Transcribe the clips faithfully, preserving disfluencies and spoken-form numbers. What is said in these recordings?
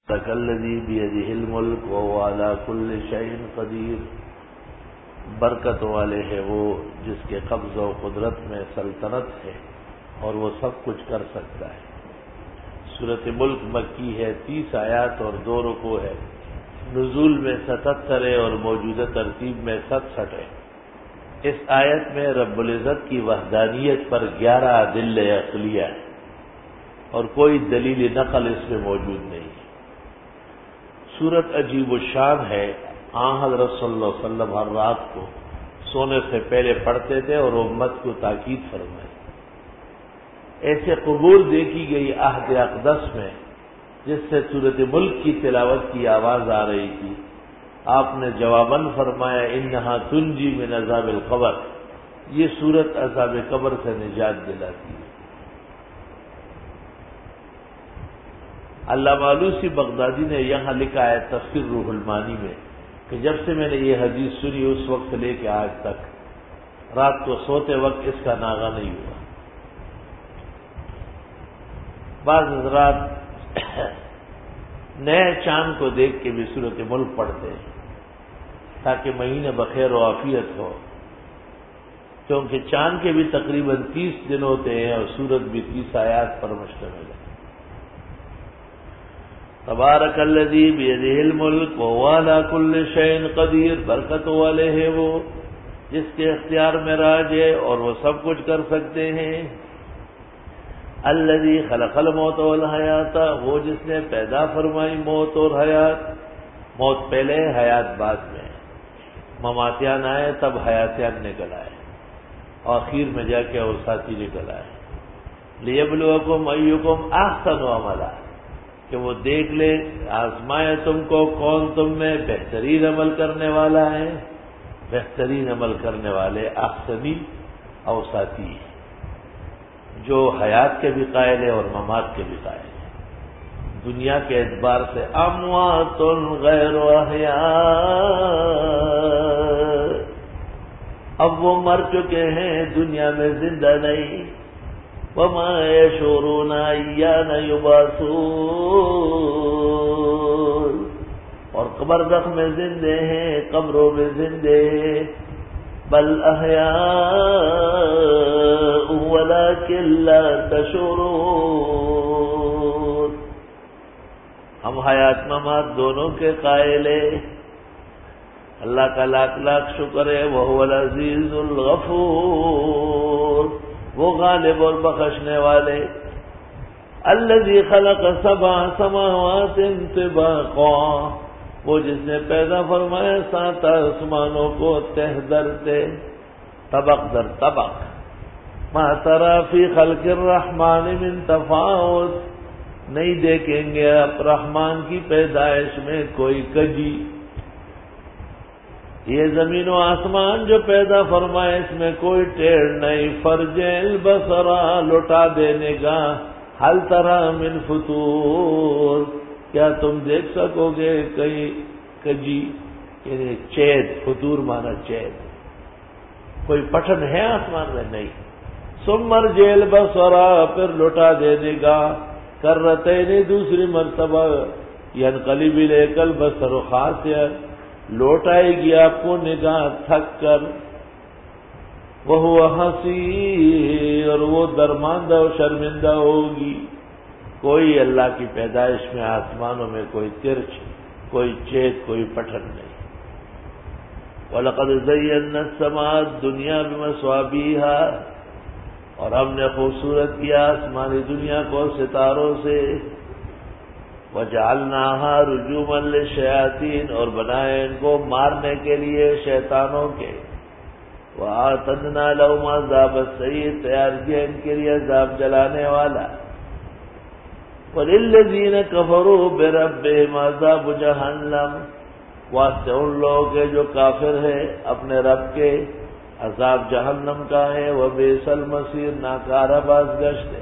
الذی بیدہ الملک وہو علی کل شیء قدیر، برکت والے ہے وہ جس کے قبض و قدرت میں سلطنت ہے اور وہ سب کچھ کر سکتا ہے۔ سورۃ ملک مکی ہے، تیس آیات اور دو رکوع ہے، نزول میں ستتر ہے اور موجودہ ترتیب میں ستسٹھ ہے۔ اس آیت میں رب العزت کی وحدانیت پر گیارہ ادلہ عقلیہ ہے اور کوئی دلیل نقل اس میں موجود نہیں ہے۔ سورت عجیب الشان ہے، آن حضرت صلی اللہ علیہ وسلم ہر رات کو سونے سے پہلے پڑھتے تھے اور امت کو تاکید فرمائی۔ ایسے قبور دیکھی گئی عہد اقدس میں جس سے سورت ملک کی تلاوت کی آواز آ رہی تھی، آپ نے جواباً فرمایا انہا تنجی من عذاب القبر، یہ سورت عذاب قبر سے نجات دلاتی ہے۔ علامہ آلوسی بغدادی نے یہاں لکھا ہے تفسیر روح المعانی میں کہ جب سے میں نے یہ حدیث سنی اس وقت سے لے کے آج تک رات کو سوتے وقت اس کا ناغہ نہیں ہوا۔ بعض حضرات نئے چاند کو دیکھ کے بھی سورۃ ملک پڑھتے ہیں تاکہ مہینے بخیر و عافیت ہو، کیونکہ چاند کے بھی تقریباً تیس دن ہوتے ہیں اور سورت بھی تیس آیات پر مشتمل ہے۔ تبارک الذی بیدہ الملک وہو علی کل شیء قدیر، برکت والے ہیں وہ جس کے اختیار میں راج ہے اور وہ سب کچھ کر سکتے ہیں۔ الذی خلق الموت والحیات، وہ جس نے پیدا فرمائی موت اور حیات، موت پہلے حیات بعد میں، مماتیان آئے تب حیاتیان نکل آئے، آخر میں جا کے اور ساتھی نکل آئے۔ لیبلوکم ایکم احسن عملا، کہ وہ دیکھ لے آزمائے تم کو کون تم میں بہترین عمل کرنے والا ہے۔ بہترین عمل کرنے والے احسنی اوساطی جو حیات کے بھی قائل ہے اور ممات کے بھی قائل ہے۔ دنیا کے اعتبار سے اموات غیر احیاء، اب وہ مر چکے ہیں دنیا میں زندہ نہیں۔ وما یشعرون ایان یبعثون، اور قبرزخ میں زندے ہیں، قبروں میں زندے ہیں۔ بل احیاء ولکن لا تشعرون، ہم حیات ممات دونوں کے قائل ہیں۔ اللہ کا لاکھ لاکھ شکر ہے، وہو العزیز الغفور، وہ غالب اور بخشنے والے۔ الذی خلق سبع سماوات طباقا، وہ جس نے پیدا فرمایا سات آسمانوں کو تہ در تہ، طبق در طبق۔ ما تری فی خلق الرحمن من تفاوت، نہیں دیکھیں گے اب رحمان کی پیدائش میں کوئی کجی۔ یہ زمین و آسمان جو پیدا فرمائے اس میں کوئی ٹیڑھ نہیں۔ فرجع البصر، لوٹا دینے گا، حل تری من فطور، کیا تم دیکھ سکو گے کہیں کجی، یعنی چید، فطور مانا چید، کوئی پٹھن ہے آسمان میں؟ نہیں۔ ثم ارجع البصر، پھر لوٹا دینے گا، کرتین، دوسری مرتبہ، ینقلب الیک البصر خاسئا، لوٹ آئے گی آپ کو نگاہ تھک کر۔ وہو حسیر، اور وہ درماندہ و شرمندہ ہوگی۔ کوئی اللہ کی پیدائش میں آسمانوں میں کوئی ترچ، کوئی چیت، کوئی پٹھن نہیں۔ وَلَقَدْ زَيَّنَّا السَّمَاءَ الدُّنْيَا بِمَصَابِيحَ، اور ہم نے خوبصورت کیا آسمانی دنیا کو ستاروں سے۔ وَجَعَلْنَاهَا رُجُومًا لِلشَّيَاطِينِ، اور بنائے ان کو مارنے کے لیے شیطانوں کے۔ وَأَعْتَدْنَا لَهُمْ عَذَابَ السَّعِيرِ، تیار کیا ان کے لیے عذاب جلانے والا۔ وَلِلَّذِينَ كَفَرُوا بِرَبِّهِمْ عَذَابُ جَهَنَّمَ، واسطے ان لوگوں کے جو کافر ہیں اپنے رب کے، عذاب جہنم کا ہے۔ وَبِئْسَ الْمَصِيرُ، ناکارہ بازگشت ہے۔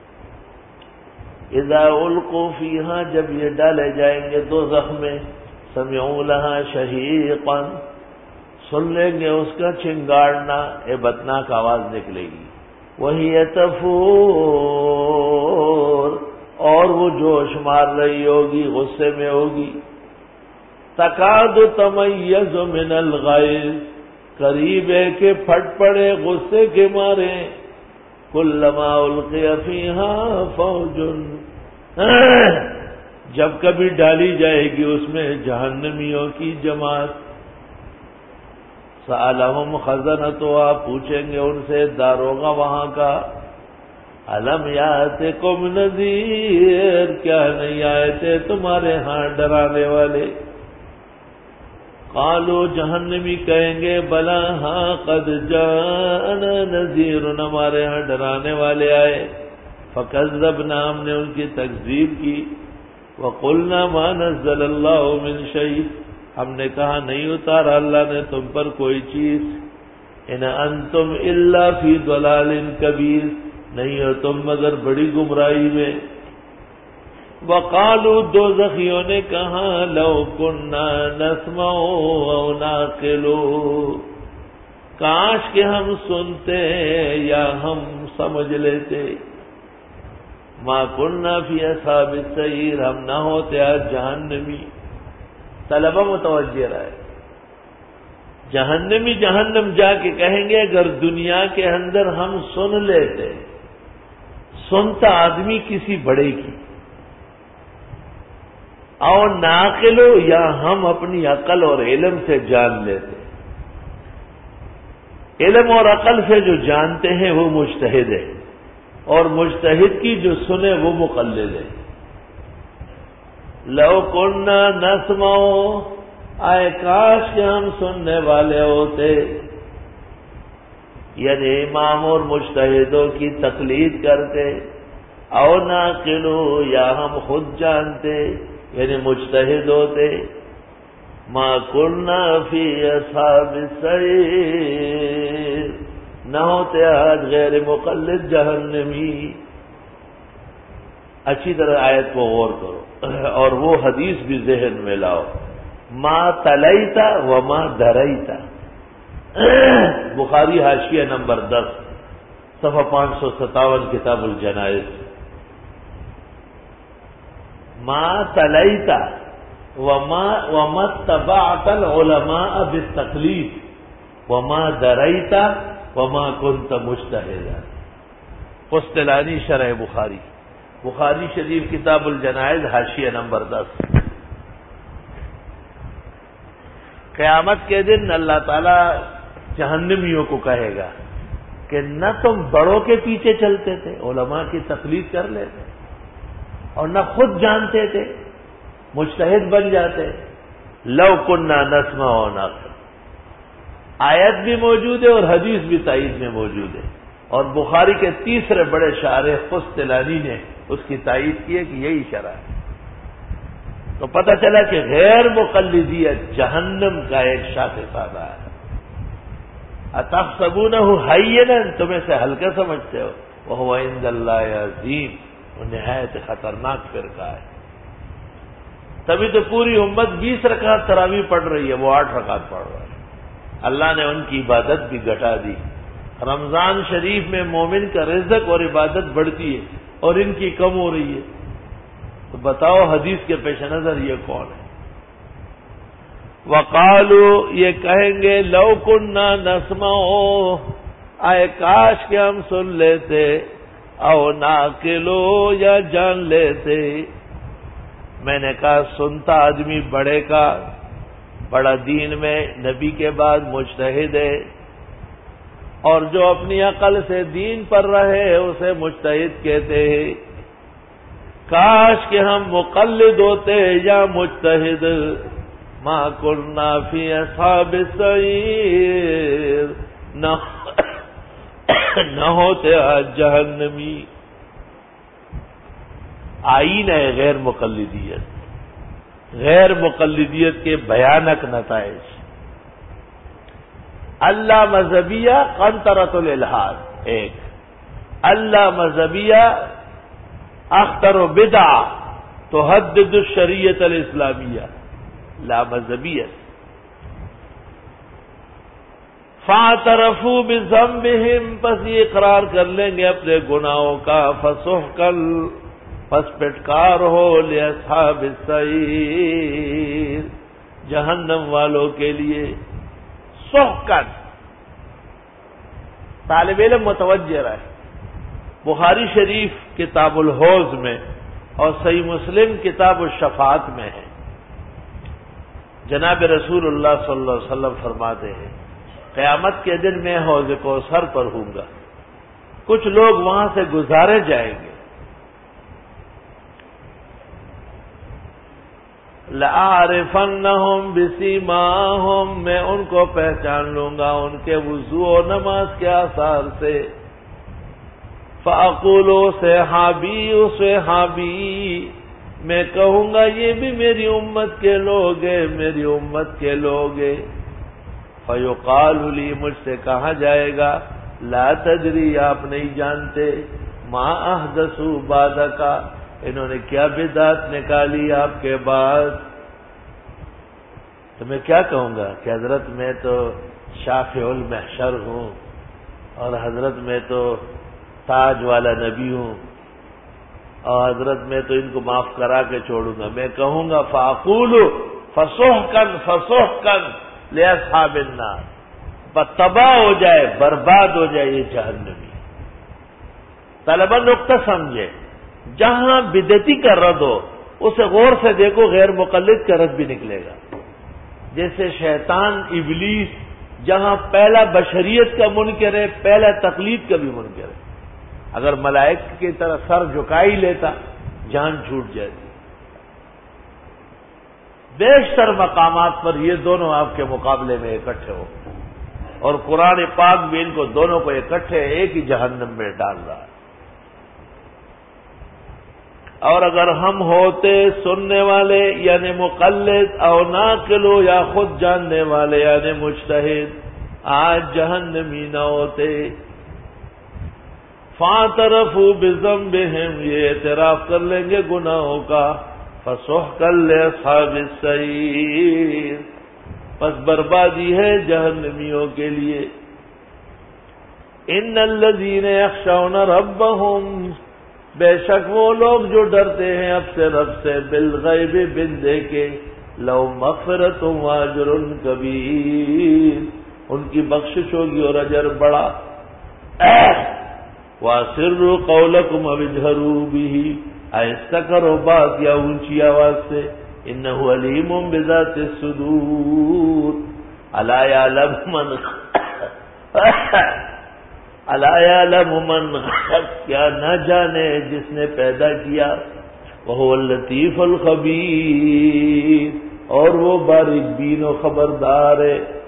اذا القوا فیہا، جب یہ ڈالے جائیں گے دوزخ میں، سمعوا لہا شہیقا، سن لیں گے اس کا چنگاڑنا، ہیبتناک آواز نکلے گی۔ وہی تفور، اور وہ جوش مار رہی ہوگی، غصے میں ہوگی. تکاد تمیز من الغیظ، قریب ہے کہ پھٹ پڑے غصے کے مارے. کلما القی فیہا فوج، جب کبھی ڈالی جائے گی اس میں جہنمیوں کی جماعت. سألہم خزنتها، پوچھیں گے ان سے داروغہ وہاں کا، الم یاتکم نذیر، کیا نہیں آئے تھے تمہارے ہاں ڈرانے والے؟ قالوا، جہنمی کہیں گے، بلا ہاں، قد جاءنا نذیر، ہمارے ہاں ڈرانے والے آئے. فکذبنا، ہم نے ان کی تکذیب کی. وقلنا ما نزل اللہ من شیء، ہم نے کہا نہیں اتارا اللہ نے تم پر کوئی چیز. ان انتم الا فی ضلال کبیر، نہیں ہو تم مگر بڑی گمراہی میں. وقالوا، دوزخیوں نے کہا، لو کننا نسمع او نعقل، کاش کہ ہم سنتے یا ہم سمجھ لیتے. ما کننا فی اصحاب السعیر، ہم نہ ہوتے آج جہنمی. طلبہ متوجہ رہے، جہنمی جہنم جا کے کہیں گے اگر دنیا کے اندر ہم سن لیتے. سنتا آدمی کسی بڑے کی، اور ناقلو، یا ہم اپنی عقل اور علم سے جان لیتے. علم اور عقل سے جو جانتے ہیں وہ مجتہد ہے، اور مجتہد کی جو سنے وہ مقلد ہے. لو کننا نسمع، آئے کاش کہ ہم سننے والے ہوتے. یعنی امام اور مجتہدوں کی تقلید کرتے. او ناقلو، یا ہم خود جانتے، یعنی مجتہد ہوتے. ما کننا فی اصحاب السعیر، نہ ہوتے آج غیر مقلد جہنمی. اچھی طرح آیت کو غور کرو اور وہ حدیث بھی ذہن میں لاؤ. ما تلیتا وما دریتا، بخاری حاشیہ نمبر دس، صفحہ پانچ سو ستاون، کتاب الجنائز. ما تلیتا وما وما اتبعت العلماء بالتقلید وما دریتا وما كنت مجتہدا. قسطلانی شرح بخاری، بخاری شریف کتاب الجنائز حاشیہ نمبر دس. قیامت کے دن اللہ تعالی جہنمیوں کو کہے گا کہ نہ تم بڑوں کے پیچھے چلتے تھے، علماء کی تقلید کر لیتے، اور نہ خود جانتے تھے، مجتہد بن جاتے. لو کننا نسمع و نعقل، آیت بھی موجود ہے اور حدیث بھی تائید میں موجود ہے. اور بخاری کے تیسرے بڑے شارح قسطلانی نے اس کی تائید کی ہے کہ یہی شرح ہے. تو پتہ چلا کہ غیر مقلدیت جہنم کا ایک شاخصانہ ہے. اتحسبونہ ہینا، تم اسے ہلکا سمجھتے ہو، وہو عند اللہ عظیم، وہ نہایت خطرناک فرقہ ہے. تبھی تو پوری امت بیس رکعت تراویح پڑھ رہی ہے، وہ آٹھ رکعت پڑھ رہا ہے. اللہ نے ان کی عبادت بھی گھٹا دی. رمضان شریف میں مومن کا رزق اور عبادت بڑھتی ہے اور ان کی کم ہو رہی ہے. تو بتاؤ حدیث کے پیش نظر یہ کون ہے؟ وقالو، یہ کہیں گے، لو کننا نسمع، آئے کاش کہ ہم سن لیتے، او ناقلو، یا جان لیتے. میں نے کہا سنتا آدمی بڑے کا، بڑا دین میں نبی کے بعد مجتہد ہے، اور جو اپنی عقل سے دین پر رہے اسے مجتہد کہتے ہیں. کاش کہ ہم مقلد ہوتے یا مجتہد. ما کننا فی اصحاب السعیر، نہ نہ ہوتے آج جہنمی. آئین ہے غیر مقلدیت، غیر مقلدیت کے بھیانک نتائج. اللہ مذہبیہ قنطرۃ الالحاد ایک، اللہ مذہبیہ اختر و بدع تحدد الشریعت الاسلامیہ. لا مذہبیت فاعترفوا بذنبہم، پس یہ اقرار کر لیں گے اپنے گناہوں کا. فسحقا، پس پٹکار ہو لاصحاب السعیر، جہنم والوں کے لیے۔ سحقاً، طالب علم متوجہ رہے، بخاری شریف کتاب الحوض میں اور صحیح مسلم کتاب الشفاعت میں ہے، جناب رسول اللہ صلی اللہ علیہ وسلم فرماتے ہیں قیامت کے دن میں حوض کوثر پر ہوں گا، کچھ لوگ وہاں سے گزارے جائیں گے، لَأَعْرِفَنَّهُمْ بِسِيمَاهُمْ، میں ان کو پہچان لوں گا ان کے وضو و نماز کے آثار سے، فَأَقُولُ صحابی صحابی، میں کہوں گا یہ بھی میری امت کے لوگ ہیں، میری امت کے لوگ ہیں، فَيُقَالُ لِي، مجھ سے کہا جائے گا لا تدری، آپ نہیں جانتے، ما احدثوا بعدک، انہوں نے کیا بدعت نکالی آپ کے بعد۔ تو میں کیا کہوں گا کہ حضرت میں تو شافع المحشر ہوں، اور حضرت میں تو تاج والا نبی ہوں، اور حضرت میں تو ان کو معاف کرا کے چھوڑوں گا۔ میں کہوں گا فاقول فسحقا فسحقا لاصحاب النار، تباہ ہو جائے، برباد ہو جائے یہ جہنمی۔ طلبہ نقطہ سمجھے، جہاں بدعتی کا رد ہو اسے غور سے دیکھو، غیر مقلد کا رد بھی نکلے گا۔ جیسے شیطان ابلیس جہاں پہلا بشریت کا منکر ہے، پہلا تقلید کا بھی منکر ہے، اگر ملائکہ کی طرح سر جھکا ہی لیتا جان چھوٹ جاتی۔ بیشتر مقامات پر یہ دونوں آپ کے مقابلے میں اکٹھے ہو، اور قرآن پاک بھی ان کو دونوں کو اکٹھے ایک ہی جہنم میں ڈال رہا ہے۔ اور اگر ہم ہوتے سننے والے یعنی مقلد، او ناقل یا خود جاننے والے یعنی مجتہد، آج جہنمی نہ ہوتے۔ فاعترفوا بذنبہم، یہ اعتراف کر لیں گے گناہوں کا، فسحقا لاصحاب السعیر، پس بربادی ہے جہنمیوں کے لیے۔ ان الذین یخشون ربہم، بے شک وہ لوگ جو ڈرتے ہیں اب سے رب سے، بالغیب، بن دیکھے، لو مغفرۃ واجر کبیر، ان کی بخشش ہوگی اور اجر بڑا۔ واسروا قولکم او اجہروا بہ، آہستہ کرو بات یا اونچی آواز سے، انہ علیم بذات الصدور، الا یعلم من الا یعلم من خلق، کیا نہ جانے جس نے پیدا کیا، وہو اللطیف الخبیر، اور وہ باریک بین و خبردار ہے۔